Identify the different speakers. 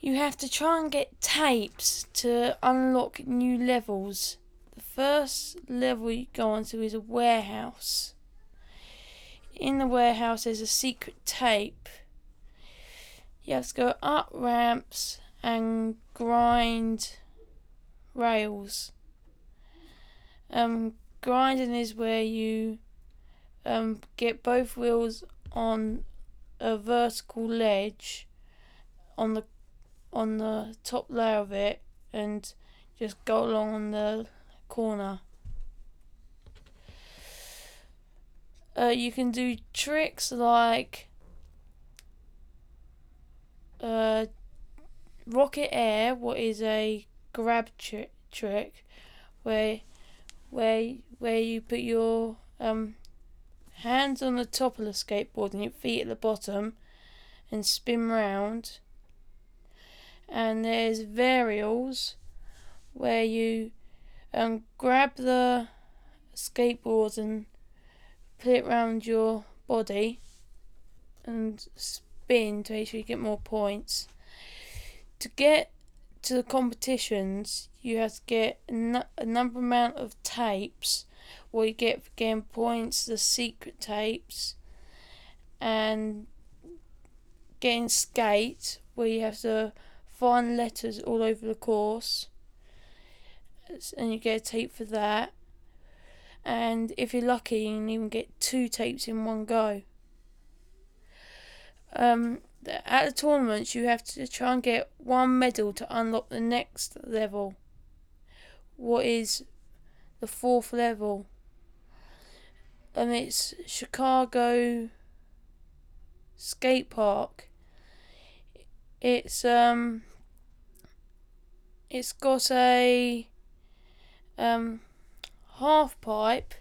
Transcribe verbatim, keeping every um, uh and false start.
Speaker 1: you have to try and get tapes to unlock new levels. The first level you go onto is a warehouse. In the warehouse there's a secret tape. You have to go up ramps and grind rails. Um, grinding is where you um, get both wheels on a vertical ledge on the on the top layer of it and just go along on the corner. Uh, you can do tricks like uh, rocket air, what is a grab tri- trick, where where where you put your um, hands on the top of the skateboard and your feet at the bottom and spin round. And there's varials where you um, grab the skateboard and put it round your body and spin to make sure you get more points. To get to the competitions, you have to get a, n- a number amount of tapes, what you get for getting points, the secret tapes, and getting skate, where you have to find letters all over the course, and you get a tape for that. And if you're lucky, you can even get two tapes in one go. Um, at the tournaments, you have to try and get one medal to unlock the next level. What is the fourth level? And it's Chicago Skate Park. It's um, it's got a um half pipe